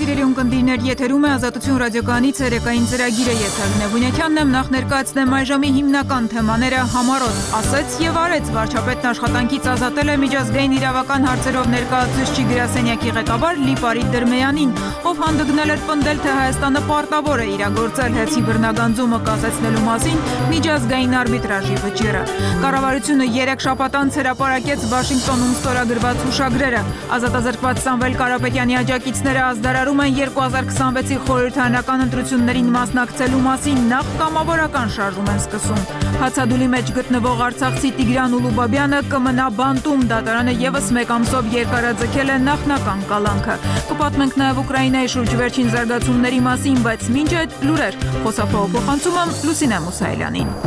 Սիրելի ունկնդիրներ, եթերում է Ազատություն ռադիոկայանի ցերեկային ծրագիրը, ես Ալինե Բունյակյանն եմ, նախ ներկայացնեմ այժմի հիմնական թեմաները։ Համառոտ ասեց եւ արեց, վարչապետն աշխատանքից ազատել է միջազգային իրավական հարցերով ներկայացուցիչ գրասենյակի ղեկավար Լիպարիտ Դրմեյանին, ով հանդգնել էր պնդել, թե Հայաստանը պարտավոր է իրագործել հեծի բռնագանձումը կասեցնելու մասին միջազգային արբիտրաժի վճիռը։ Կառավարությունը 3 շաբաթ անց հրապարակեց Վաշինգտոնում ստորագրված հուշագրերը։ Ազատազրկված Սամվել Կարապետյանի աջակիցները ազդարարում են 2026-ի խորհրդարանական ընտրություններին մասնակցելու մասին, նախ կամավորական շարժում են սկսում։ Հացադուլի մեջ գտնվող արցախցի Տիգրան Ուլուբաբյանը կմնա բանտում, դատարանը եւս մեկ ամսով երկարաձգել է նախնական կալանքը։ Կպատմենք նաեւ Ուկրաինայի շուրջ վերջին զարգացումների մասին, բայց մինչ այդ լուրեր, խոսափողը փոխանցում եմ Լուսինե Մուսայելյանին։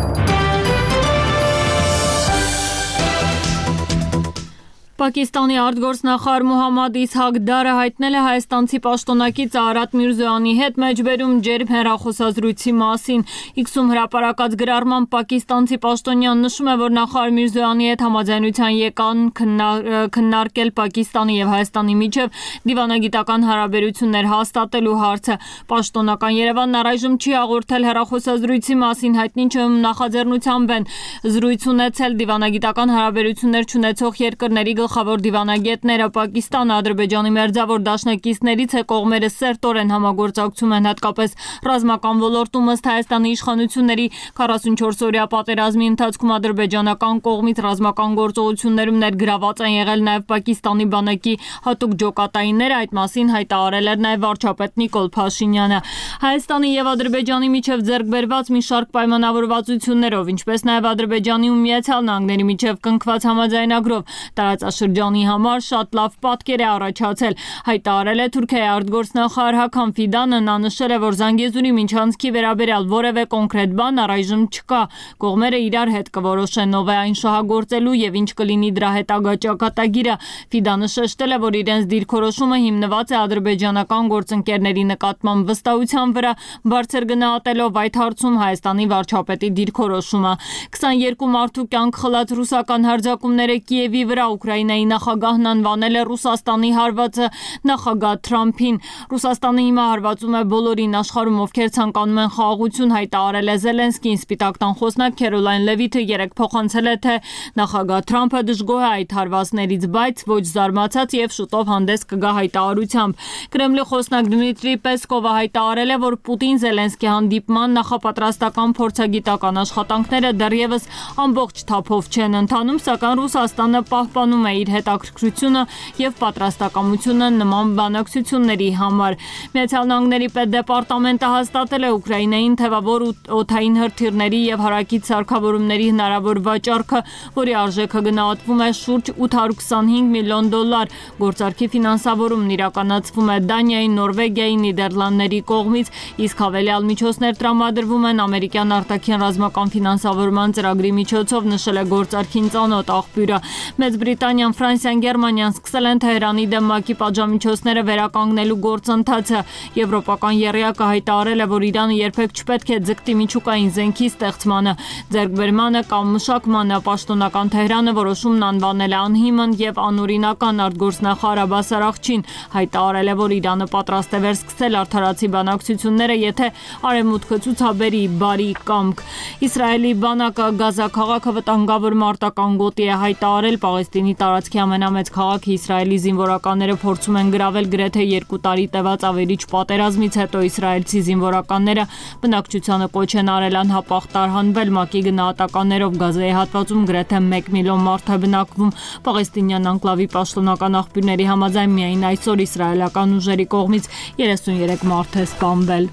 Պակիստանի արտգործնախարար Մոհամմադ Իսհակ Դարը հայտնել է հայաստանցի պաշտոնակից Արարատ Միրզոյանի հետ մեջբերում ջերմ հեռախոսազրույցի մասին։ X-ում հրապարակած գրառմամբ պակիստանցի պաշտոնյան նշում է, որ նախարար Միրզոյանի հետ համաձայնության եկան քննարկել Պակիստանի եւ Հայաստանի միջև դիվանագիտական հարաբերություններ հաստատելու հարցը։ Պաշտոնական Երևանն առայժմ չի հաղորդել հեռախոսազրույցի մասին, հայտնի չէ ում նախաձեռնությամբ են զրույց ունեցել դիվանագիտական հարաբերություններ չունեցող երկրների գլխավոր դիվանագետները։ Պակիստանը Ադրբեջանի մերձավոր դաշնակիցներից է, կողմերը սերտորեն համագործակցում են հատկապես ռազմական ոլորտում, ըստ Հայաստանի իշխանությունների 44-օրյա պատերազմի ընթացքում ադրբեջանական կողմից ռազմական գործողություններում ներգրաված են եղել նաև Պակիստանի բանակի հատուկ ջոկատայինները, այդ մասին հայտարարել էր նաև վարչապետ Նիկոլ Փաշինյանը։ Հայաստանի եւ Ադրբեջանի միջև ձեռք բերված մի շարք պայմանավորվածություններով, ինչպես նաև Ադրբեջանի ու Միացյալ Նահանգների միջև կնքված համաձայնագրով տարածաշրջանի համար շատ լավ պատկեր է առաջացել, հայտարարել է Թուրքիայի արտգործնախարար Հական Ֆիդանը։ Նա նշել է, որ Զանգեզուրի միջանցքի վերաբերյալ որևէ կոնկրետ բան առայժմ չկա։ Կողմերը իրար հետ կորոշեն ով է այն շահագործելու եւ ինչ կլինի դրա հետագա ճակատագիրը։ Ֆիդանը շեշտել է, որ իրենց դիրքորոշումը հիմնված է ադրբեջանական գործընկերների նկատմամբ վստահության վրա, բարձր գնահատելով այդ հարցում Հայաստանի վարչապետի դիրքորոշումը։ 22 մարդու կյանք խլած ռուսական հարձակումները Կիևի վրա Ուկրաինայի նախագահն անվանել է Ռուսաստանի հարվածը նախագահ Թրամփին։ Ռուսաստանը հիմա հարվածում է բոլորին աշխարհում, ովքեր ցանկանում են խաղաղություն, հայտարարել է Զելենսկին։ Սպիտակ տան խոսնակ Քերոլայն Լևիթը երեկ փոխանցել է, թե նախագահ Թրամփը դժգոհ է այդ հարվածներից, բայց ոչ զարմացած եւ շուտով հանդես կգա հայտարարությամբ։ Կրեմլի խոսնակ Դմիտրի Պեսկովը հայտարարել է, որ Պուտին-Զելենսկի հանդիպման նախապատրաստական փորձագիտական աշխատանքները դեռևս ամբողջ թափով չեն ընթանում, սակայն Ռուսաստանը պահպանում է իր հետաքրքրությունը եւ պատրաստակամությունը նման բանակցությունների համար։ Միացյալ Նահանգների պետդեպարտամենտը հաստատել է Ուկրաինային թևավոր օդային հրթիռների եւ հարակից սարքավորումների հնարավոր վաճառքը, որի արժեքը գնահատվում է շուրջ $825 միլիոն։ Գործարքի ֆինանսավորումն իրականացվում է Դանիայի, Նորվեգիայի, Նիդերլանդների կողմից, իսկ հավելյալ միջոցներ տրամադրվում են ամերիկյան արտաքին ռազմական ֆինանսավորման ծրագրի միջոցով, նշել է գործարքին ծանոթ աղբյուրը։ Մեծ Բրիտանիան, Ֆրանսիան, Գերմանիան սկսել են Թեհրանի դեմ ՄԱԿ-ի պատժամիջոցները վերականգնելու գործընթացը։ Եվրոպական եռյակը հայտարարել է, որ Իրանը երբեք չպետք է ձգտի միջուկային զենքի ստեղծմանը, ձեռքբերմանը կամ մշակմանը։ Պաշտոնական Թեհրանը որոշումն անվանել է անհիմն եւ անօրինական։ Արտգործնախարար Աբբաս Արաղչին հայտարարել է, որ Իրանը պատրաստ է վերսկսել արդարացի բանակցությունները, եթե Արևմուտքը ցուցաբերի բարի կամք։ Իսրայելի բանակը Գազա քաղաքը վտանգավոր մարտական գոտի է հայտարարել։ Պաղեստինի տարածքի ամենամեծ քաղաքը Իսրայելի զինվորականները փորձում են գրավել գրեթե 2 տարի տևած ավերիչ պատերազմից հետո իսրայելցի զինվորականները բնակչությանը կոչ են արել անհապաղ տարհանվել։ ՄԱԿ-ի գնահատականներով Գազայի հատվածում գրեթե 1 միլիոն մարդ է բնակվում։ Պաղեստինյան անկլավի պաշտոնական աղբյուրների համաձայն միայն այսօր իսրայելական ուժերի կողմից 33 մարդ է սպանվել։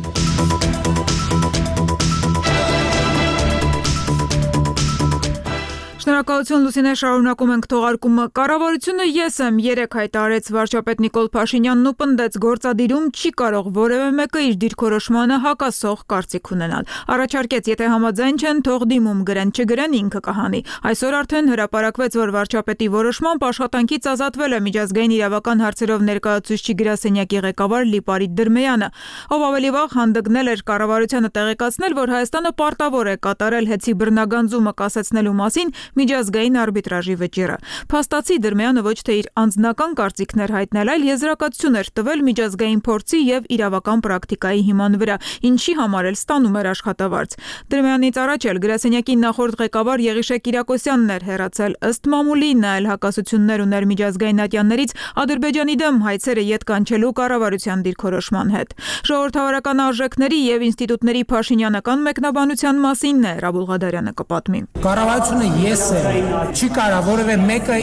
Շնորհակալություն Լուսինե, շարունակում ենք թողարկումը։ Կառավարությունը ես եմ 3 հայտարարեց վարչապետ Նիկոլ Փաշինյանն ու պնդեց, գործադիրում չի կարող որևէ մեկը իր դիրքորոշմանը հակասող կարծիք ունենալ։ Առաջարկեց, եթե համաձայն չեն, թող դիմում գրեն, չգրեն ինքը կհանի։ Այսօր արդեն հրապարակվեց, որ վարչապետի որոշմամբ աշխատանքից ազատվել է միջազգային իրավական հարցերով ներկայացուցիչ գրասենյակի ղեկավար Լիպարիտ Դրմեյանը, ով ավելի վաղ հանդգնել էր կառավարությանը տեղեկացնել, որ Հայաստանը պարտավոր է կատարել հեծի բռնագանձումը կասեցնելու մասին միջազգային արբիտրաժի վճիռը։ Փաստացի Դրմյանը ոչ թե իր անձնական կարծիքն էր հայտնել, այլ եզրակացություն էր տվել միջազգային փորձի եւ իրավական պրակտիկայի հիման վրա, ինչի համար էլ ստանում էր աշխատավարձ։ Դրմյանից առաջ էլ գրասենյակի նախորդ ղեկավար Եղիշե Կիրակոսյանն էր հեռացել։ Ըստ մամուլի նա էլ հակասություններ ուներ միջազգային ատյաններից Ադրբեջանի դեմ հայցերը ետ կանչելու կառավարության դիրքորոշման հետ։ Ժողովրդավարական արժեքների եւ ինստիտուտների փաշինյանական մեկնաբանության մասին Ռաբուլ Ղադարյանը կպատմի։ Կառավարությունը ես եմ, չի կարա որևէ մեկը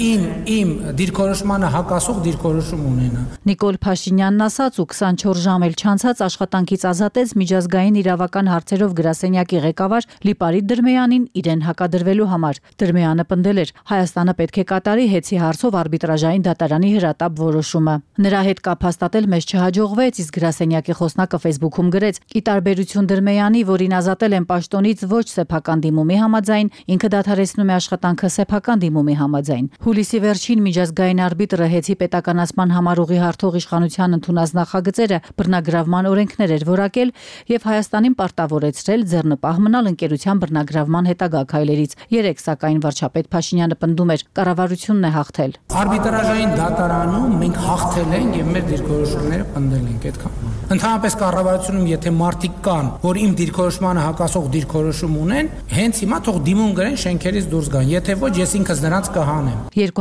իմ դիրքորոշմանը հակասող դիրքորոշում ունենա։ Նիկոլ Փաշինյանն ասաց ու 24 ժամ էլ չանցած աշխատանքից ազատեց միջազգային իրավական հարցերով գրասենյակի ղեկավար Լիպարիտ Դրմեյանին իրեն հակադրվելու համար։ Դրմեյանը պնդել էր, Հայաստանը պետք է կատարի Հեցի հարցով արբիտրաժային դատարանի հրատապ որոշումը։ Նրա հետ կապ հաստատել մեզ չհաջողվեց, իսկ գրասենյակի խոսնակը Facebook-ում գրեց. «Ի տարբերություն Դրմեյանի, որին ազատել են պաշտոնից ոչ սեփական դիմումի համաձայն, ինքը դադարեցնում է աշխատանքը սեփական դիմումի համաձայն»։ Հուլիսի վերջին միջազգային արբիտրը Հեցի պետականացման համար ուղի հարթող իշխանության ընդունած նախագծերը բռնագրավման օրենքներ էր որակել եւ Հայաստանին պարտավորեցրել ձեռնպահ մնալ ընկերության բռնագրավման հետագա քայլերից։ Երեք սակայն վարչապետ Փաշինյանը պնդում էր, կառավարությունն է հաղթել։ Արբիտրաժային դատարանում մենք հաղթել ենք եւ մեր դիրքորոշումները պնդել ենք, այդքան։ Ընդհանրապես կառավարությունում եթե մարդիկ կան, որ իմ դիրքորոշմանը հակասող դիրքորոշում ունեն, հենց հիմա թող դիմում գրեն շենքերից դուրս գան, եթե ոչ ես ինքս նրանց կհանեմ։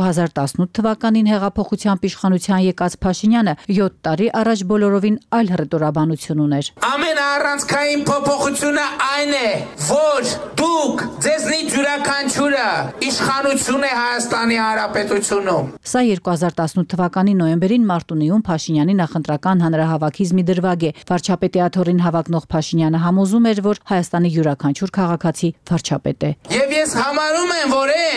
2018 թվականին հեղափոխությամբ իշխանության եկած Փաշինյանը 7 տարի առաջ բոլորովին այլ հռետորաբանություն ուներ։ Ամենաառանցքային փոփոխությունը այն է, որ դուք ձեզնից յուրաքանչյուրը իշխանություն է Հայաստանի Հանրապետությունում։ Սա 2018 թվականի նոյեմբերին Մարտունիում Փաշինյանի նախընտրական հանրահավաքից մի դրվագ է։ Վարչապետի աթոռին հավակնող Փաշինյանը համոզում էր, որ Հայաստանի յուրաքանչյուր քաղաքացի վարչապետ է։ Եվ ես համարում եմ,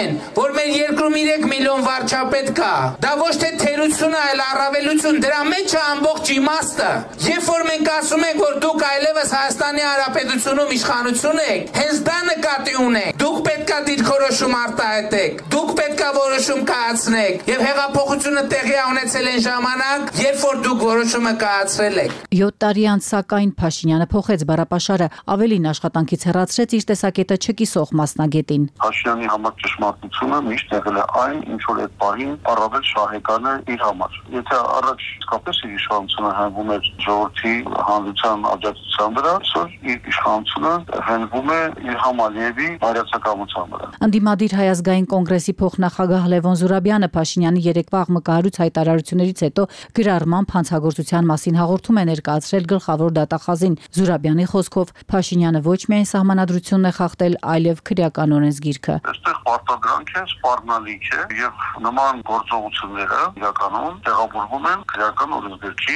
որ մեր երկրում 3 միլիոն վարչապետ կա։ Դա ոչ թե թերություն է, այլ առավելություն, դրա մեջ է ամբողջ իմաստը։ Երբ որ մենք ասում ենք, որ դուք այլևս Հայաստանի Հանրապետությունում իշխանություն եք, հենց դա նկատի ունենք։ Դուք պետք է դիրքորոշում արտահայտեք, դուք պետք է որոշում կայացնեք, եւ հեղափոխությունը տեղի ունեցել են ժամանակ, երբ որ դուք որոշումը կայացրել եք։ 7 տարի անց սակայն Փաշինյանը փոխեց բառապաշարը, ավելին աշխատանքից հեռացրեց իր տեսակետը չկիսող մասնագետին։ Փաշինյանի համար ճշմարտությունը միշտ եղել է այն, ինչ որ այդ պահին առավել շահեկան է իր համար։ Եթե առաջ իսկապես իր իշխանությունը հենվում էր ժողովրդի հանրության աջակցության վրա, այսօր իր իշխանությունը հենվում է Իլհամ Ալիևի բարյացակամության վրա։ Անդիմադիր Հայ ազգային կոնգրեսի փոխնախագահ Լևոն Զուրաբյանը Փաշինյանի երեկվա աղմկահարույց հայտարարություններից հետո գրառման հանցագործության մասին հաղորդում է ներկայացրել գլխավոր դատախազին։ Զուրաբյանի խոսքով Փաշինյանը ոչ միայն սահմանադրությունն է խախտել, այլև քրեական օրենսգիրքը։ Այստեղ պարտադրանք է, սպառնալիք է եւ նման գործողությունները իրականում տեղավորվում են քրեական օրենսգրքի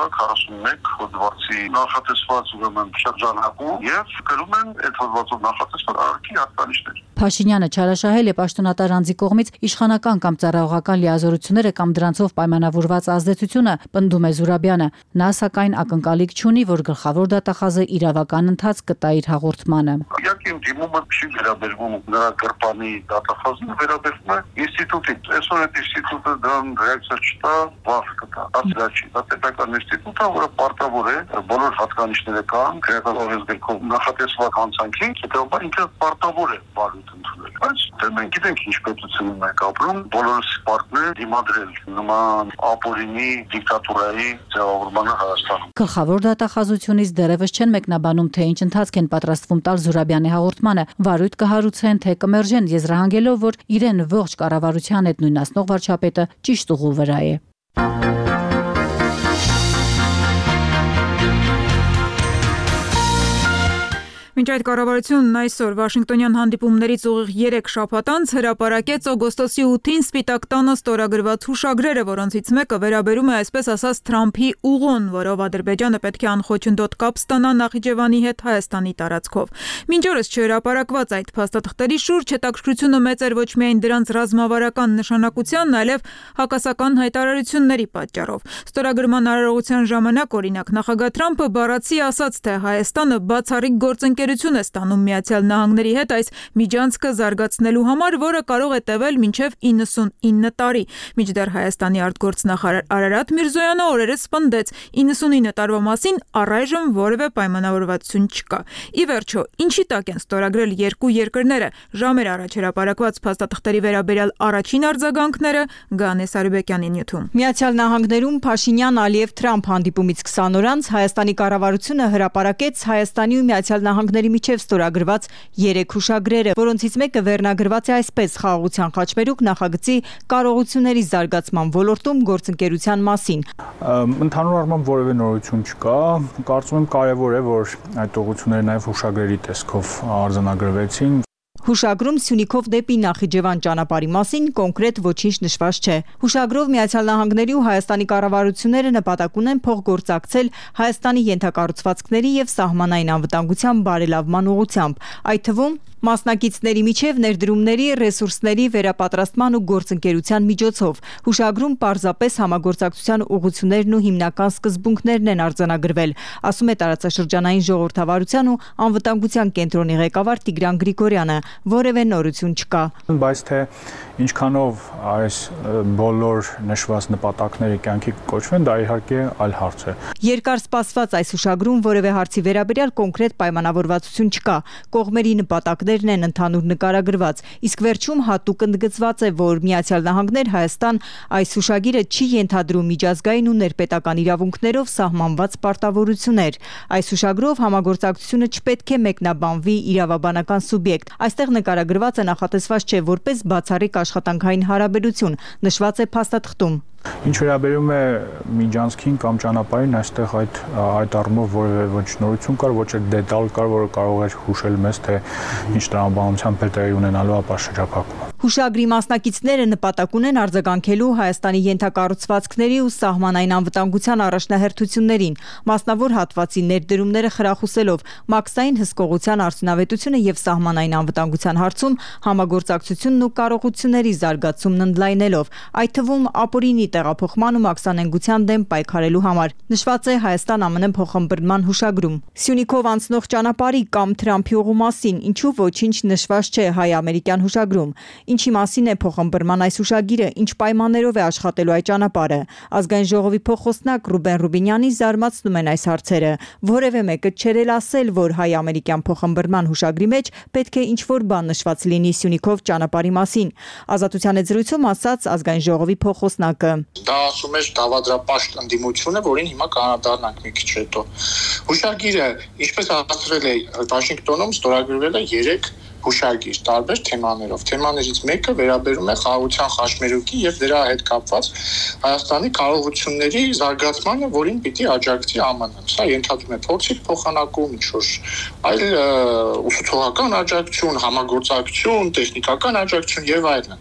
441 հոդվածի նախատեսված ուրեմն շրջանակում եւ կրում են այդ հոդվածով նախատեսված արգի հատկանիշներ։ Փաշինյանը չարաշահել է պաշտոնատար անձի կողմից իշխանական կամ ծառայողական լիազորությունները կամ դրանցով պայմանավորված ազդեցությունը, պնդում է Զուրաբյանը։ Նա սակայն ակնկալիք չունի, որ գլխավոր դատախազը իրավական ընթացք կտա իր հաղորդմանը։ Իհարկե դիմումը չի վերաբերվում նրա գրպանի դատախազին, վերաբերվում է ինստիտուտին։ Այսօր այդ ինստիտուտը դրան ռեակցիա չտա, վաղ կտա։ Դա չի, դա պետական ինստիտուտ է, որը պարտավոր է բոլոր հատկանիշները կան քրեական օրենսգրքով նախատեսված հանցանքի, հետևաբար ինքը պարտավոր է բարույթ ընդունել։ Բայց մենք գիտենք ինչ պետությունում ենք ապրում, բոլորս պարտներ դիմադրել նման ապօրինի դիկտատուրայի ձևավորմանը Հայաստանում։ Գլխավոր դատախազությունից դեռևս չեն մեկնաբանում, թե ինչ ընթացք են պատրաստվում տալ Զուրաբյանի հաղորդմանը, վարույթ կհարուցեն, թե կմերժեն, եզրահանգելով, որ իրեն ողջ կառավարության հետ նույնացնող վարչապետը ճիշտ ուղու վրա է։ Մինչ այդ կառավարությունն այսօր Վաշինգտոնյան հանդիպումներից ուղիղ 3 շաբաթ անց հրապարակեց օգոստոսի 8-ին Սպիտակ տանը ստորագրված հուշագրերը, որոնցից մեկը վերաբերում է այսպես ասած Թրամփի ուղուն, որով Ադրբեջանը պետք է անխոչնդոտ կապ ստանա Նախիջևանի հետ Հայաստանի տարածքով։ Մինչ օրս չհրապարակված այդ փաստաթղթերի շուրջ հետաքրքրությունը մեծ էր ոչ միայն դրանց ռազմավարական նշանակությանն, այլև հակասական հայտարարությունների պատճառով։ Ստորագրման արարողության ժամանակ օրինակ նախագահ Թրամփը բառացի ասաց, թե Հայաստանը բացառիկ գործընկեր գործընկերություն է ստանում Միացյալ Նահանգների հետ այս միջանցքը զարգացնելու համար, որը կարող է տևել մինչև 99 տարի։ Մինչդեռ Հայաստանի արտգործնախարար Արարատ Միրզոյանը օրերս պնդեց 99 տարվա մասին առայժմ որևէ պայմանավորվածություն չկա։ Ի վերջո, ինչի տակ են ստորագրել երկու երկրները ժամեր առաջ հրապարակված փաստաթղթերի վերաբերյալ առաջին արձագանքները Գանե Սարուբեկյանի նյութում։ Միացյալ Նահանգներում Փաշինյան-Ալիև-Թրամփ հանդիպումից 20 օր անց Հայաստանի կառավարությունը հրապարակեց Հայաստանի ու Միացյալ Նահանգների միջև ստորագրված 3 հուշագրերը, որոնցից մեկը վերնագրված է այսպես՝ Խաղաղության խաչմերուկ նախագծի կարողությունների զարգացման ոլորտում գործընկերության մասին։ Ընդհանուր առմամբ որևէ նորություն չկա։ Կարծում եմ կարևոր է, որ այդ ուղղությունները նաև հուշագրերի տեսքով արձանագրվեցին։ Հուշագրում Սյունիքով դեպի Նախիջևան ճանապարհի մասին կոնկրետ ոչինչ նշված չէ։ Հուշագրով Միացյալ Նահանգների ու Հայաստանի կառավարությունները նպատակ ունեն փոխգործակցել Հայաստանի ենթակառուցվածքների եւ սահմանային անվտանգության բարելավման ուղղությամբ, այդ թվում մասնակիցների միջև ներդրումների, ռեսուրսների վերապատրաստման ու գործընկերության միջոցով։ Հուշագրում պարզապես համագործակցության ուղղություններն ու հիմնական սկզբունքներն են արձանագրվել, ասում է տարածաշրջանային ժողովրդավարության ու անվտանգության կենտրոնի ղեկավար Տիգրան Գրիգորյանը։ Որևէ նորություն չկա։ Բայց թե ինչքանով այս բոլոր նշված նպատակները կյանքի կոչվեն, դա իհարկե այլ հարց է։ Երկար սպասված այս հուշագրում որևէ հարցի վերաբերյալ կոնկրետ պայմանավորվածություն չկա։ Կողմերի նպատակներն են ընդհանուր նկարագրված, իսկ վերջում հատուկ ընդգծված է, որ Միացյալ Նահանգներ Հայաստան այս հուշագիրը չի ենթադրում միջազգային ու ներպետական իրավունքներով սահմանված պարտավորություններ։ Այս հուշագրով համագործակցությունը չպետք է մեկնաբանվի իրավաբանական սուբյեկտ։ Այստեղ նկարագրված է նախատեսված չէ որպես բացառիկ աշխատանքային հարաբերություն, նշված է փաստաթղթում։ Ինչ վերաբերում է միջանցքին կամ ճանապարհին, այստեղ այդ առումով որևէ ոչ նորություն կար, ոչ էլ դետալ կար, որը կարող էր հուշել մեզ, թե ինչ տրամաբանությամբ է տեղի ունենալու ապա շրջափակումը։ Հուշագրի մասնակիցները նպատակ ունեն արձագանքելու Հայաստանի ենթակառուցվածքների ու սահմանային անվտանգության առաջնահերթություններին, մասնավոր հատվածի ներդրումները խրախուսելով, մաքսային հսկողության արդյունավետությունը եւ սահմանային անվտանգության հարցում համագործակցությունն ու կարողությունների զարգացումն ընդլայնելով, այդ թվում ապօրինի տեղափոխման ու մաքսանենգության դեմ պայքարելու համար, նշված է Հայաստան-ԱՄՆ փոխըմբռնման հուշագրում։ Սյունիքով անցնող ճանապարհի կամ Թրամփի ուղու մասին ինչու ոչինչ նշված չէ հայ-ամերիկյան հուշագրում։ Ինչի մասին է փոխըմբռնման այս հուշագիրը, ինչ պայմաններով է աշխատելու այդ ճանապարհը։ Ազգային ժողովի փոխոստնակ Ռուբեն Ռուբինյանի զարմացնում են այս հարցերը։ Որևէ մեկը չէր էլ ասել, որ հայ-ամերիկյան փոխըմբռնման հուշագրի մեջ պետք է ինչ-որ բան նշված լինի Սյունիքով ճանապարհի մասին։ Ազատության եզրույցում ասաց ազգային ժողովի փոխոսնակը։ Դա ասում էր դավադրապաշտ ընդդիմությունը, որին հիմա կանադառնանք մի քիչ հետո։ Հուշագիրը, ինչպես ասացրել է Վաշինգտոնում, ստորագրվել է 3 հուշագիր տարբեր թեմաներով։ Թեմաներից մեկը վերաբերում է խաղաղության խաչմերուկի եւ դրա հետ կապված Հայաստանի կարողությունների զարգացմանը, որին պիտի աջակցի ԱՄՆ-ն։ Սա ենթադրում է փորձի փոխանակում, ինչ-որ այլ ուսուցողական աջակցություն, համագործակցություն, տեխնիկական աջակցություն եւ այլն։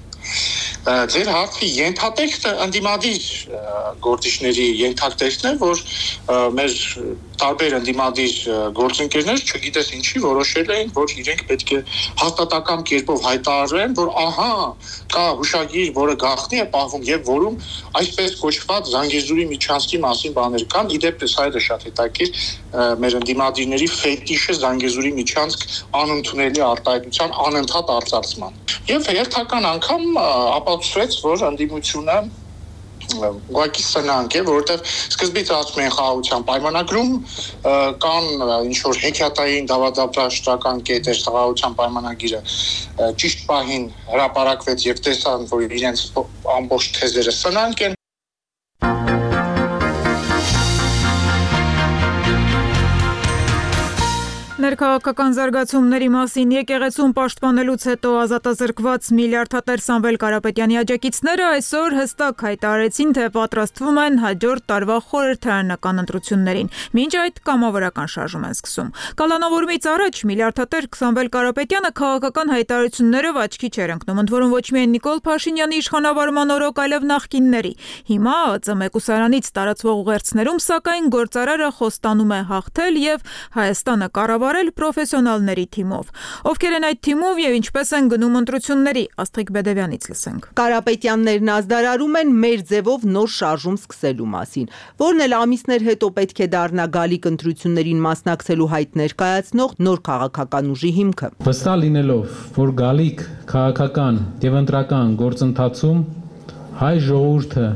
Ձեր հարցի ենթատեքստը ընդդիմադիր գործիչների ենթատեքստն է, որ մեր տարբեր ընդդիմադիր գործընկերներ, չգիտես ինչի, որոշել էին, որ իրենք պետք է հաստատակամ կերպով հայտարարեն, որ ահա կա հուշագիր, որը գաղտնի է պահվում եւ որում այսպես կոչված Զանգեզուրի միջանցքի մասին բաներ կան։ Իդեպ սա է շատ հետաքրքիր, մեր ընդդիմադիրների ֆետիշը Զանգեզուրի միջանցք անընդունելի արտահայտության անընդհատ արձարծման։ Եվ հերթական անգամ ապացուցվեց, որ ընդդիմությունը ուղղակի սնանկ է, որովհետև սկզբից ասում են խաղաղության պայմանագրում կան ինչ-որ հեքիաթային դավադրապաշտական կետեր, խաղաղության պայմանագիրը ճիշտ պահին հրապարակվեց եւ տեսան, որ իրենց ամբողջ թեզերը սնանկ են։ Ներքաղաքական զարգացումների մասին եկեղեցուն պաշտպանելուց հետո ազատազրկված միլիարդատեր Սամվել Կարապետյանի աջակիցները այսօր հստակ հայտարարեցին, թե պատրաստվում են հաջորդ տարվա խորհրդարանական ընտրություններին, մինչ այդ կամավորական շարժում են սկսում։ Կալանավորումից առաջ միլիարդատեր Սամվել Կարապետյանը քաղաքական հայտարարություններով աչքի չէր ընկնում, ընդ որում ոչ միայն Նիկոլ Փաշինյանի իշխանավարման օրոք, այլև նախկինների։ Հիմա ԱԾՄ մեկուսարանից տարածվող ուղերձներում, սակայն, գործարարը խոստանում է հաղթել եւ Հայաստանը կառավարել ղեկավարել պրոֆեսիոնալների թիմով։ Ովքեր են այդ թիմով եւ ինչպես են գնում ընտրությունների, Աստղիկ Բեդևյանից լսենք։ Կարապետյաններն ազդարարում են մեր ձևով նոր շարժում սկսելու մասին, որն էլ ամիսներ հետո պետք է դառնա գալիք ընտրություններին մասնակցելու հայտ ներկայացնող նոր քաղաքական ուժի հիմքը։ Վստահ լինելով, որ գալիք քաղաքական եւ ընտրական գործընթացում հայ ժողովուրդը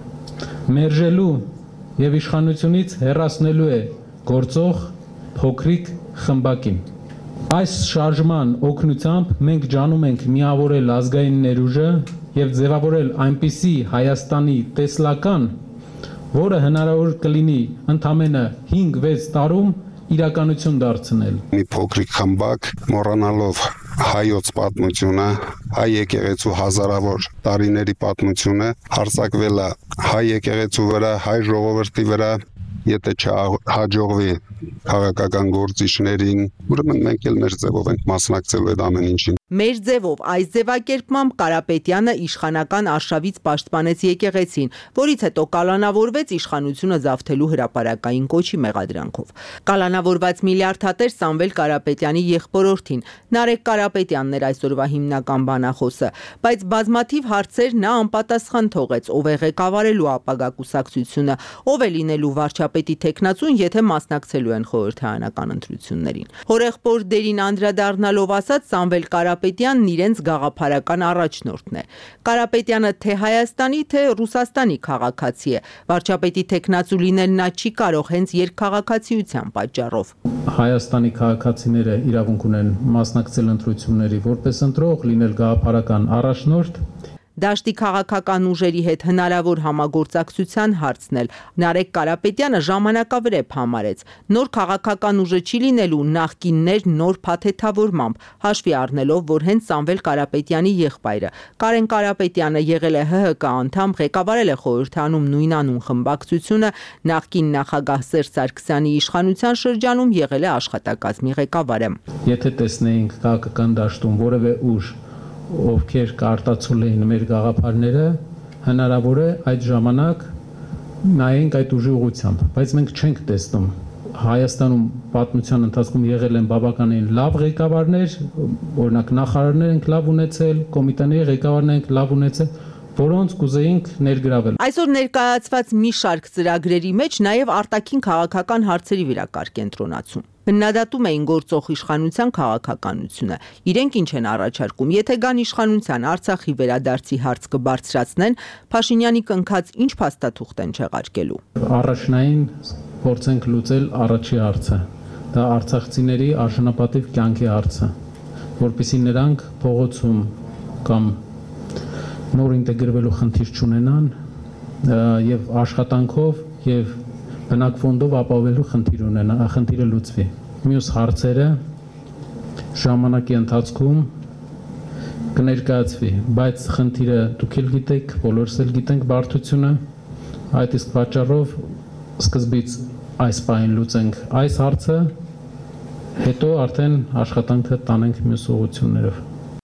մերժելու եւ իշխանությունից հեռացնելու է գործող փոքրիկ խմբակին։ Այս շարժման օգնությամբ մենք ջանում ենք միավորել ազգային ներուժը եւ ձևավորել այնպիսի Հայաստանի տեսլական, որը հնարավոր կլինի ընդամենը 5-6 տարում իրականություն դարձնել։ Մի փոքրիկ խմբակ մոռանալով հայոց պատմությունը, հայ եկեղեցու հազարավոր տարիների պատմությունը հարձակվել է հայ եկեղեցու վրա, հայ ժողովրդի վրա, եթե չհաջողվի քաղաքական գործիչներին, ուրեմն մենք էլ մեր ձևով ենք մասնակցելու այդ ամեն ինչին։ Մեր ձևով այս ձևակերպմամբ Կարապետյանը իշխանական արշավից պաշտպանեց եկեղեցին, որից հետո կալանավորվեց իշխանությունը զավթելու հրապարակային կոչի մեղադրանքով։ Կալանավորված միլիարդատեր Սամվել Կարապետյանի եղբորորդին Նարեկ Կարապետյանն էր այսօրվա հիմնական բանախոսը, բայց բազմաթիվ հարցեր նա անպատասխան թողեց, ով է ղեկավարելու ապագա կուսակցությունը, ով է լինելու վարչապետի թեկնածուն, եթե մասնակցելու են խորհրդարանական ընտրություններին։ Հորեղբոր դերին անդրադառնալով ասաց Սամվել Կարապետյանն իրենց գաղափարական առաջնորդն է։ Կարապետյանը թե Հայաստանի, թե Ռուսաստանի քաղաքացի է։ Վարչապետի թեկնածու լինել նա չի կարող հենց երկքաղաքացիության պատճառով։ Հայաստանի քաղաքացիները իրավունք ունեն մասնակցել ընտրությունների որպես ընտրող, լինել գաղափարական առաջնորդ։ Դաշտի քաղաքական ուժերի հետ հնարավոր համագործակցության հարցնել Նարեկ Կարապետյանը ժամանակավրեպ համարեց։ Նոր քաղաքական ուժը չի լինելու նախկիններ նոր փաթեթավորմամբ, հաշվի առնելով, որ հենց Սամվել Կարապետյանի եղբայրը Կարեն Կարապետյանը եղել է ՀՀԿ անդամ, ղեկավարել է խորհրդանում նույնանուն խմբակցությունը, նախկին նախագահ Սերժ Սարգսյանի իշխանության շրջանում եղել է աշխատակազմի ղեկավարը։ Եթե տեսնեինք քաղաքական դաշտում որևէ ուժ, ովքեր կարտացულ էին մեր գաղափարները, հնարավոր է այդ ժամանակ նայենք այդ ուժի ուղղությամբ, բայց մենք չենք տեսնում։ Հայաստանում պատմության ընթացքում եղել են բավականին լավ ղեկավարներ, օրինակ նախարարներ ենք լավ ունեցել, կոմիտեների ղեկավարներ ենք լավ ունեցել, որոնց կուզեինք ներգրավել։ Այսօր ներկայացված մի շարք ծրագրերի մեջ նաև արտաքին քաղաքական հարցերի վրա կար կենտրոնացում։ Քննադատում էին գործող իշխանության քաղաքականությունը։ Իրենք ինչ են առաջարկում, եթե գան իշխանության Արցախի վերադարձի հարց կբարձրացնեն, Փաշինյանի կնքած ինչ փաստաթուղթ են չեղարկելու։ Առաջնային փորձենք լուծել առաջի հարցը։ Դա արցախցիների արժանապատիվ կյանքի հարցը, որպեսզի նրանք փողոցում կամ նոր ինտեգրվելու խնդիր չունենան եւ աշխատանքով եւ բնակֆոնդով ապահովելու խնդիրը լուծվի։ Մյուս հարցերը ժամանակի ընթացքում կներկայացվի, բայց խնդիրը դուք էլ գիտեք, բոլորս էլ գիտենք բարդությունը, այդ իսկ պատճառով սկզբից այս պահին լուծենք այս հարցը, հետո արդեն աշխատանքը տանենք մյուս ուղղություններով։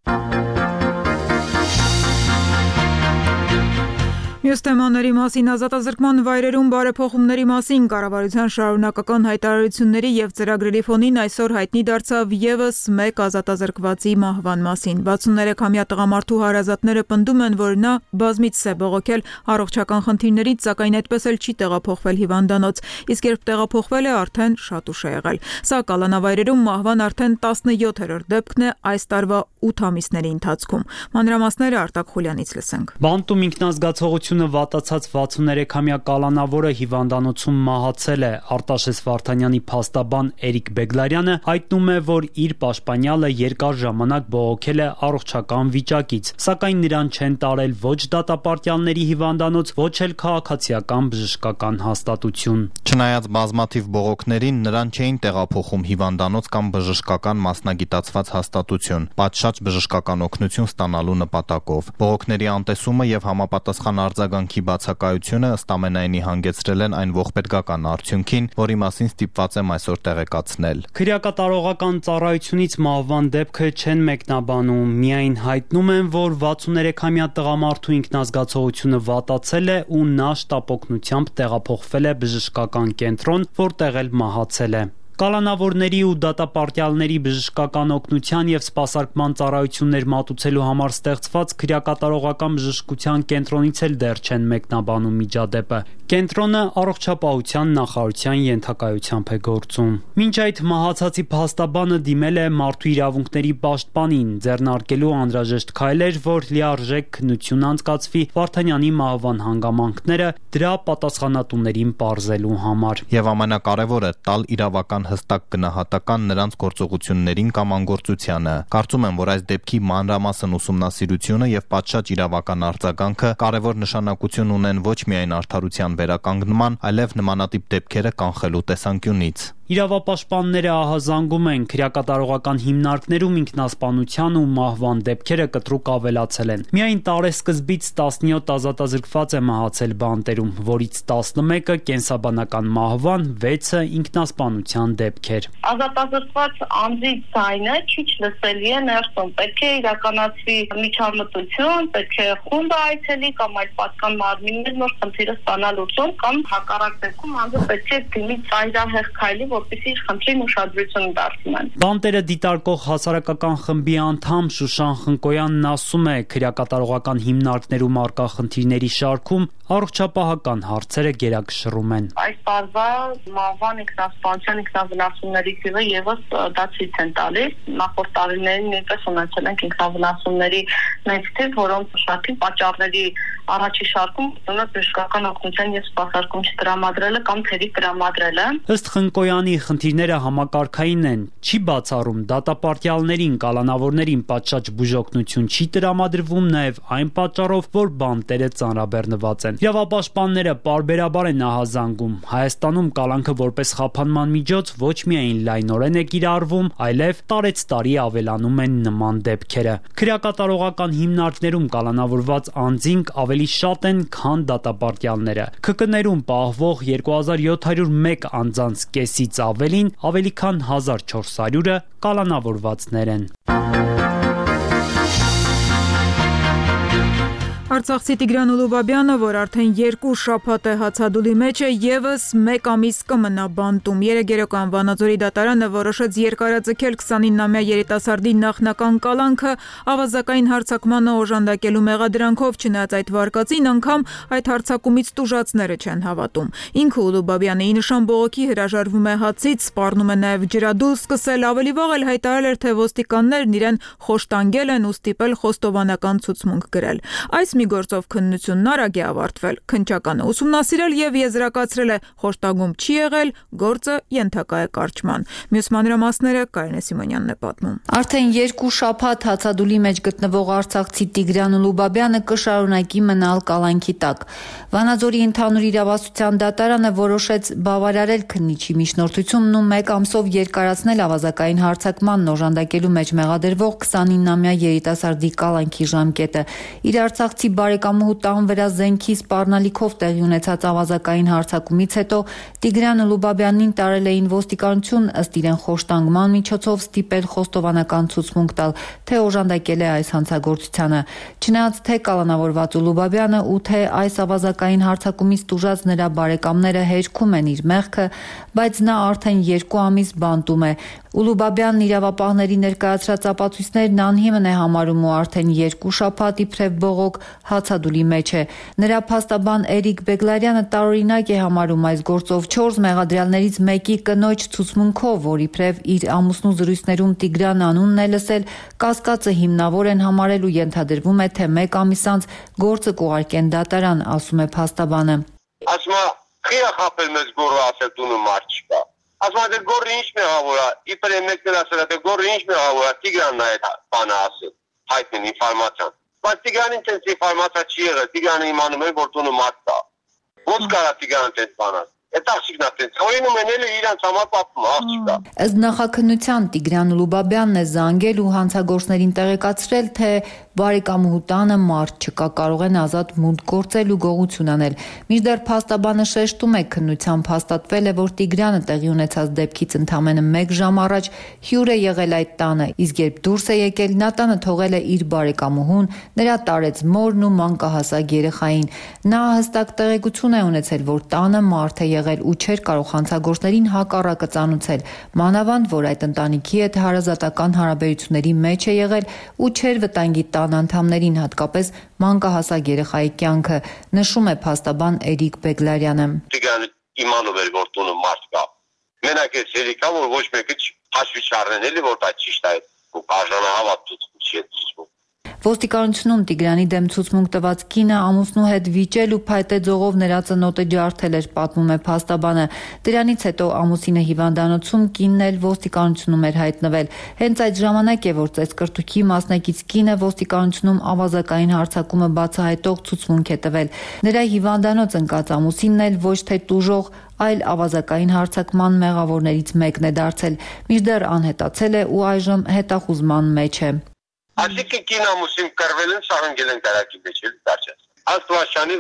Մյուս թեմաների մասին ազատազրկման վայրերում բարեփոխումների մասին կառավարության շարունակական հայտարարությունների եւ ծրագրերի ֆոնին այսօր հայտնի դարձավ եւս մեկ ազատազրկվածի մահվան մասին։ 63-ամյա տղամարդու հարազատները պնդում են, որ նա բազմից է բողոքել առողջական խնդիրներից, սակայն այդպես էլ չի տեղափոխվել հիվանդանոց, իսկ երբ տեղափոխվել է, արդեն շատ ուշ է եղել։ Սա կալանավայրերում մահվան արդեն 17-րդ դեպքն է այս տարվա 8 ամիսների ընթացքում։ Մանրամասները Արտակ Խուլյանից լսենք։ Բանտում ինքնազգացողությունը վատացած 63-ամյա կալանավորը հիվանդանոցում մահացել է։ Արտաշես Վարդանյանի փաստաբան Էրիկ Բեգլարյանը հայտնում է, որ իր պաշտպանյալը երկար ժամանակ բողոքել է առողջական վիճակից, սակայն նրան չեն տարել ոչ դատապարտյալների հիվանդանոց, ոչ էլ քաղաքացիական բժշկական հաստատություն։ Չնայած բազմաթիվ բողոքներին, նրան չէին տեղափոխում հիվանդանոց կամ բժշկական մասնագիտացված հաստատություն, պատշաճ բժշկական օգնություն ստանալու նպատակով։ Բողոքների անտեսումը եւ համապատասխան արձագանքի բացակայությունը ըստ ամենայնի հանգեցրել են այն ողբերգական արդյունքին, որի մասին ստիպված եմ այսօր տեղեկացնել։ Քրեակատարողական ծառայությունից մահվան դեպքը չեն մեկնաբանում, միայն հայտնում են, որ 63-ամյա տղամարդու ինքնազգացողությունը վատացել է ու նա շտապօգնությամբ տեղափոխվել է բժշկական կենտրոն, որտեղ էլ մահացել է։ Կալանավորների ու դատապարտյալների բժշկական օգնության եւ սպասարկման ծառայություններ մատուցելու համար ստեղծված քրեակատարողական բժշկության կենտրոնից էլ դեռ չեն մեկնաբանում միջադեպը։ Կենտրոնը առողջապահության նախարարության ենթակայությամբ է գործում։ Մինչ այդ մահացածի փաստաբանը դիմել է մարդու իրավունքների պաշտպանին, ձեռնարկելու անհրաժեշտ քայլեր, որ լիարժեք քննություն անցկացվի Վարդանյանի մահվան հանգամանքները դրա պատասխանատուներին պարզելու համար։ Եվ ամենակարևորը տալ իրավական հստակ գնահատական նրանց գործողություններին կամ անգործությանը։ Կարծում եմ, որ այս դեպքի մանրամասն ուսումնասիրությունը եւ պատշաճ իրավական արձագանքը կարևոր նշանակություն ունեն ոչ միայն արդարության վերականգնման, այլև նմանատիպ դեպքերը կանխելու տեսանկյունից։ Իրավապաշտպանները ահազանգում են քրեակատարողական հիմնարկներում ինքնասպանության ու մահվան դեպքերը կտրուկ ավելացել են։ Միայն տարեսկզբից 17 ազատազրկված է մահացել բանտերում, որից 11-ը կենսաբանական մահվան, 6-ը ինքնասպանության դեպքեր։ Ազատազրկված անձի ձայնը քիչ լսելի է ներսում։ Պետք է իրականացվի միջամտություն, պետք է խումբը այցելի կամ այլ պատկան մարմիններ նոր խնդիրը ստանալ լուծում կամ հակառակ դեպքում անձը պետք է դիմի ծայրահեղ քայլի, որպեսզի իր խնդրին ուշադրություն դարձնեն։ Բանտերը դիտարկող հասարակական խմբի անդամ Շուշան Խնկոյանն ասում է, քրեակատարողական հիմնարկներում առկա խնդիրների շարքում առողջապահական հարցերը գերակշռում են։ Այս տարվա մահվան ինքնասպանության ինքնավնասումների թիվը եւս դա ցույց են տալիս։ Նախորդ տարիներին նույնպես ունեցել ենք ինքնավնասումների մեծ թիվ, որոնց շարքի պատճառների առաջի շարքում բժշկական օգնության եւ սպասարկում չտրամադրելը կամ թերի տրամադրելը։ Ըստ Խնկոյանի խնդիրները համակարգային են, չի բացառում դատապարտյալներին, կալանավորներին պատշաճ բուժօգնություն չի տրամադրվում նաև այն պատճառով, որ բանտերը ծանրաբեռնված են։ Իրավապաշտպանները պարբերաբար են ահազանգում, Հայաստանում կալանքը որպես խափանման միջոց ոչ միայն լայնորեն է կիրառվում, այլև տարեցտարի ավելանում են նման դեպքերը։ Քրեակատարողական հիմնարկներում կալանավորված անձինք ավելի շատ են, քան դատապարտյալները։ ՔԿՆ-ում պահվող 2701 անձանց կեսից ավելի քան 1400-ը կալանավորվածներ են։ Արցախցի Տիգրան Ուլուբաբյանը, որ արդեն 2 շաբաթ է հացադուլի մեջ է, եւս 1 ամիս կմնա բանտում։ Երեգերական Վանաձորի դատարանը որոշեց երկարաձգել 29-ամյա երիտասարդի նախնական կալանքը ավազակային հարձակմանը օժանդակելու մեղադրանքով, չնայած այդ վարկածին անգամ այդ հարձակումից տուժածները չեն հավատում։ Ինքը Ուլուբաբյանը ի նշան բողոքի հրաժարվում է հացից, սպառնում է նաեւ ջրադուլ սկսել, ավելի վաղ էլ հայտարարել էր, թե ոստիկաններն իրեն խոշտանգել են ու ստիպել խոստովանական ցուցմունք գրել։ Այս մի գործով քննությունն արագ է ավարտվել։ Քննչականը ուսումնասիրել եւ եզրակացրել է, խոշտանգում չի եղել, գործը ենթակա է կարճման։ Մյուս մանրամասները Կարինե Սիմոնյանն է պատմում։ Արդեն 2 շաբաթ հացադուլի մեջ գտնվող արցախցի Տիգրան Ուլուբաբյանը կշարունակի մնալ կալանքի տակ։ Վանաձորի ընդհանուր իրավասության դատարանը որոշեց բավարարել քննիչի միջնորդությունն ու 1 ամսով երկարացնել ավազակային հարձակմանն օժանդակելու մեջ մեղադրվող 29-ամյա երիտասարդի կալանքի ժամկետը։ Իր արցախցի բարեկամուհու տան վրա զենքի սպառնալիքով տեղի ունեցած ավազակային հարձակումից հետո Տիգրան Ուլուբաբյանին տարել էին ոստիկանություն, ըստ իրեն խոշտանգման միջոցով ստիպել խոստովանական ցուցմունք տալ, թե օժանդակել է այս հանցագործությանը։ Չնայած թե կալանավորված Ուլուբաբյանը ու թե այս ավազակային հարձակումից տուժած նրա բարեկամները հերքում են իր մեղքը, բայց նա արդեն 2 ամիս բանտում է։ Ուլուբաբյանն իրավապահների ներկայացրած ապացույցներն անհիմն է համարում ու արդեն 2 շաբաթ իբրև բողոք հացադուլի մեջ է։ Նրա փաստաբան Էրիկ Բեգլարյանը տարօրինակ է համարում այս գործով 4 մեղադրյալներից մեկի կնոջ ցուցմունքով, որ իբրև իր ամուսնու զրույցներում Տիգրան անունն է լսել, կասկածը հիմնավոր են համարել ու ենթադրվում է, թե 1 ամիս անց գործը կուղարկեն դատարան, ասում է փաստաբանը։ Ասма քիա խապել մեզ գորը ասել տունը մարդ չկա։ Ասма դե գորը ինչ մեղավոր է, իբրև մեկն ասել է, դե գորը ինչ մեղավոր է, Տիգրանն է այդ բանը ասել, հայտնի ինֆորմացիան։ Բայց Տիգրանին տենց ինֆորմացիա չի եղել, Տիգրանը իմանում է, որ տունը մարդ կա։ Ոնց կարա Տիգրանը տենց բան ասել։ Այդ աղջիկն է տենց, օրինում են էլ իրանց համար պատմում, աղջիկա։ Ըստ նախաքննության Տիգրան Ուլուբաբյանն է զանգել ու հանցագործներին տեղեկացրել, թե Բարեկամուհու տանը մարդ չկա, կարող են ազատ մուտք գործել ու գողություն անել։ Մինչդեռ փաստաբանը շեշտում է, քննությամբ հաստատվել է, որ Տիգրանը տեղի ունեցած դեպքից ընդամենը 1 ժամ առաջ հյուր է եղել այդ տանը, իսկ երբ դուրս է եկել, նա տանը թողել է իր բարեկամուհուն, նրա տարեց մորն ու մանկահասակ երեխային։ Նա հստակ տեղեկություն է ունեցել, որ տանը մարդ է եղել ու չէր կարող հանցագործներին հակառակը ծանուցել, մանավանդ որ այդ ընտանիքի հետ հարազատական հարաբերությունների մեջ է եղել ու չէր վտանգի տան անդամներին, հատկապես մանկահասակ երեխայի կյանքը, նշում է փաստաբան Էրիկ Բեգլարյանը։ Տիգրանը իմանում էր, որ տունը մարդ կա։ Մենակ էս երիկա, որ ոչ մեկը հաշվի չառնեն էլի, որ դա ճիշտ է, ու բաժանահավատ չի ցուցվում։ Ոստիկանությունում Տիգրանի դեմ ցուցմունք տված կինը ամուսնու հետ վիճել ու փայտե ձողով նրա ծնոտը ջարդել էր, պատմում է փաստաբանը։ Դրանից հետո ամուսինը հիվանդանոցում, կինն էլ ոստիկանությունում էր հայտնվել։ Հենց այդ ժամանակ է, որ ծեծկրտուքի մասնակից կինը ոստիկանությունում ավազակային հարձակումը բացահայտող ցուցմունք է տվել։ Նրա հիվանդանոց ընկած ամուսինն էլ ոչ թե տուժող, այլ ավազակային հարձակման մեղավորներից մեկն է դարձել, մինչդեռ անհետացել է ու այժմ հետախուզման մեջ է։ Այսինքն կին ամուսին կռվել են, սահանգել են կարակի մեջ էլ դարձած։ Աստվածաշանի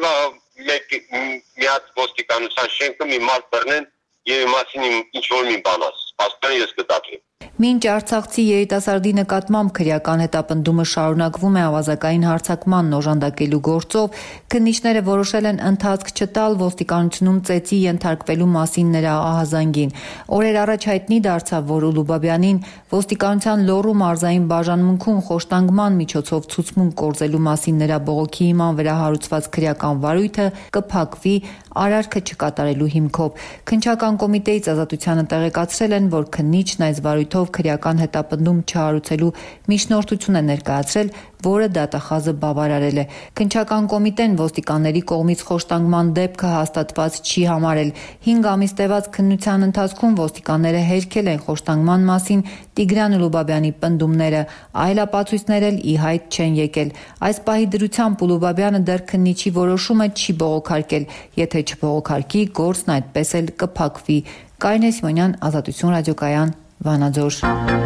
մի հատ ոստիկանության շենքը մի մարդ բռնեն եւ իմացին ինչ որ մի բան ասես, ասեն ես կդատեմ։ Մինչ արցախցի երիտասարդի նկատմամբ քրեական հետապնդումը շարունակվում է ավազակային հարձակմանն օժանդակելու գործով, քննիչները որոշել են ընթացք չտալ ոստիկանությունում ծեծի ենթարկվելու մասին նրա ահազանգին։ Օրեր առաջ հայտնի դարձավ, որ Ուլուբաբյանին ոստիկանության Լոռու մարզային բաժանմունքում խոշտանգման միջոցով ցուցմունք կորզելու մասին նրա բողոքի հիման վրա հարուցված քրեական վարույթը կփակվի արարքը չկատարելու հիմքով։ Քննչական կոմիտեից Ազատությանը տեղեկացրել են, որ քննիչն այս վարույթով քրեական հետապնդում չհարուցելու միջնորդություն է ներկայացրել, որը դատախազը բավարարել է։ Քննչական կոմիտեն ոստիկանների կողմից խոշտանգման դեպքը հաստատված չի համարել։ 5 ամիս տևած քննության ընթացքում ոստիկանները հերքել են խոշտանգման մասին Տիգրան Ուլուբաբյանի պնդումները, այլ ապացույցներ էլ ի հայտ չեն եկել։ Այս պահի դրությամբ Ուլուբաբյանը դեռ քննիչի որոշումը չի բողոքարկել։ Եթե չբողոքարկի, գործն այդպես էլ կփակվի։ Կարինե Սիմոնյան, Ազատություն ռադիոկայան, Վանաձոր։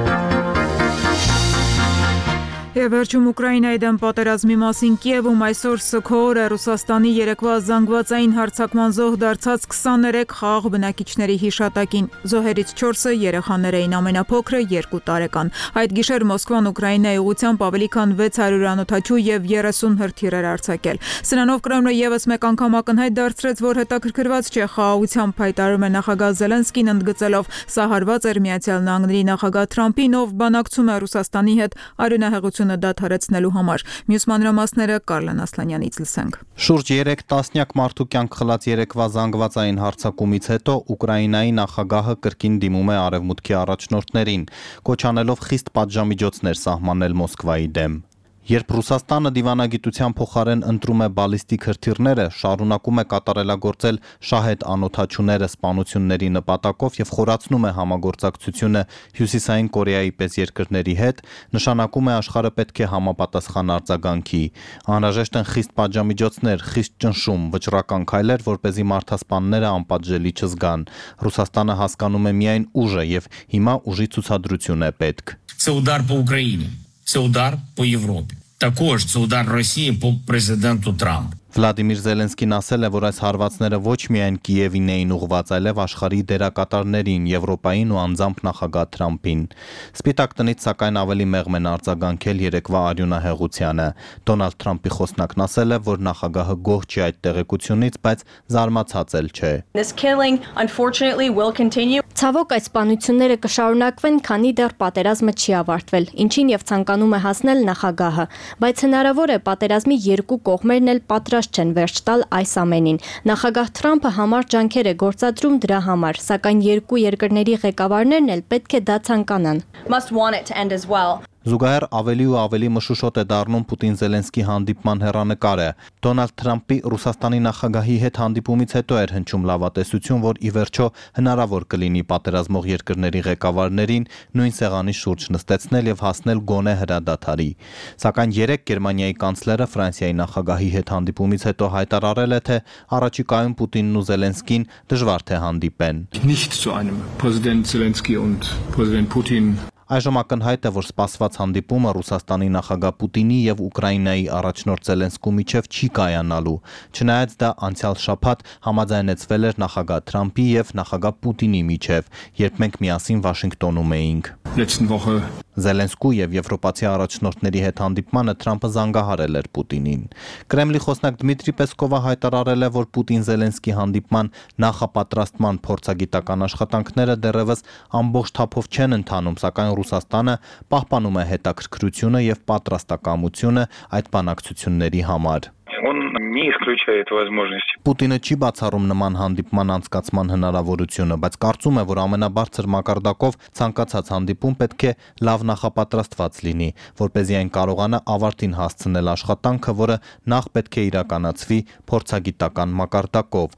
Եվ վերջում Ուկրաինայի դեմ պատերազմի մասին Կիևում այսօր Սքոր է Ռուսաստանի երեկվա զանգվածային հարձակման զոհ դարձած 23 խաղաղ բնակիչների հիշատակին։ Զոհերից 4-ը երեխաներ էին, ամենափոքրը 2 տարեկան։ Այդ գիշեր Մոսկվան Ուկրաինայի ուղղությամբ ավելի քան 600 անօդաչու եւ 30 հրթիռ էր արձակել։ Սրանով Կրեմլը եւս մեկ անգամ ակնհայտ դարձրեց, որ հետաքրքրված չէ խաղաղությամբ, հայտարարում է նախագահ Զելենսկին, ընդգծելով, սա հարված էր Միացյալ Նահանգների նախագահ Թրամփին, ով բանակցում է Ռուսաստանի հետ արյունահեղությունը դադարեցնելու համար։ Մյուս մանրամասները Կարլեն Ասլանյանից լսենք։ Շուրջ 3 տասնյակ մարդու կյանք խլած երեկվա զանգվածային հարձակումից հետո Ուկրաինայի նախագահը կրկին դիմում է արևմուտքի առաջնորդներին, կոչ անելով խիստ պատժամիջոցներ սահմանել Մոսկվայի դեմ։ Երբ Ռուսաստանը դիվանագիտության փոխարեն ընտրում է բալիստիկ հրթիռները, շարունակում է կատարելագործել շահեդ անօդաչուները սպանությունների նպատակով եւ խորացնում է համագործակցությունը Հյուսիսային Կորեայի պես երկրների հետ, նշանակում է աշխարհը պետք է համապատասխան արձագանքի։ Անհրաժեշտ են խիստ պատժամիջոցներ, խիստ ճնշում, վճռական քայլեր, որպեսզի մարդասպանները անպատժելի չզգան։ Ռուսաստանը հասկանում է միայն ուժը եւ հիմա ուժի ցուցադրություն է պետք։ Це удар по Україні. Це удар по Європі. Також це удар Росії по президенту Трампу. Վլադիմիր Զելենսկին ասել է, որ այս հարվածները ոչ միայն Կիևին էին ուղղված, այլև աշխարհի դերակատարներին, Եվրոպային ու անձամբ նախագահ Թրամփին։ Սպիտակ տնից սակայն ավելի մեղմ են արձագանքել երեկվա արյունահեղությանը։ Դոնալդ Թրամփի խոսնակն ասել է, որ նախագահը գոհ չի այդ տեղեկությունից, բայց զարմացած էլ չէ։ Ցավոք այս սպանությունները կշարունակվեն, քանի դեռ պատերազմը չի ավարտվել, ինչին եւ ցանկանում է հասնել նախագահը, բայց հնարավոր է պատերազմի երկու կողմերն էլ պատրաստ չեն վերջ տալ այս ամենին։ Նախագահ Թրամփը համառ ջանքեր է գործադրում դրա համար, սակայն երկու երկրների ղեկավարներն էլ պետք է դա ցանկանան։ Զուգահեռ ավելի ու ավելի մշուշոտ է դառնում Պուտին-Զելենսկի հանդիպման հեռանկարը։ Դոնալդ Թրամփի Ռուսաստանի նախագահի հետ հանդիպումից հետո էր հնչում լավատեսություն, որ ի վերջո հնարավոր կլինի պատերազմող երկրների ղեկավարներին նույն սեղանի շուրջ նստեցնել եւ հասնել գոնե հրադադարի։ Սակայն երեք Գերմանիայի կանցլերը Ֆրանսիայի նախագահի հետ հանդիպումից հետո հայտարարել է, թե առաջիկայում Պուտինն ու Զելենսկին դժվար թե հանդիպեն։ Այժմ ակնհայտ է, որ սպասված հանդիպումը Ռուսաստանի նախագահ Պուտինի եւ Ուկրաինայի առաջնորդ Զելենսկու միջև չի կայանալու, չնայած դա անցյալ շաբաթ համաձայնեցվել էր նախագահ Թրամփի եւ նախագահ Պուտինի միջև, երբ մենք միասին Վաշինգտոնում էինք։ Զելենսկու եւ եվրոպացի առաջնորդների հետ հանդիպմանը Թրամփը զանգահարել էր Պուտինին։ Կրեմլի խոսնակ Դմիտրի Պեսկովը հայտարարել է, որ Պուտին-Զելենսկի հանդիպման նախապատրաստման փորձագիտական աշխատանքները դեռևս ամբողջ թափով չեն ընթանում, սակայն Ռուսաստանը պահպանում է հետաքրքրությունը եւ պատրաստակամությունը այդ բանակցությունների համար։ Պուտինը չի բացառում նման հանդիպման անցկացման հնարավորությունը, բայց կարծում է, որ ամենաբարձր մակարդակով ցանկացած հանդիպում պետք է լավ նախապատրաստված լինի, որպեսզի այն կարողանա ավարտին հասցնել աշխատանքը, որը նախ պետք է իրականացվի փորձագիտական մակարդակով։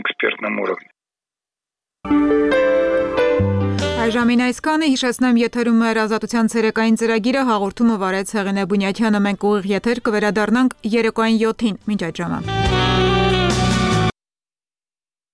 Այժմին այսքանը, հիշեցնեմ եթերում էր Ազատության ցերեկային ծրագիրը, հաղորդումը վարեց Հեղինե Բունյաթյանը, մենք ուղիղ եթեր կվերադառնանք երեկոյան 7-ին, մինչ այդ ժամը։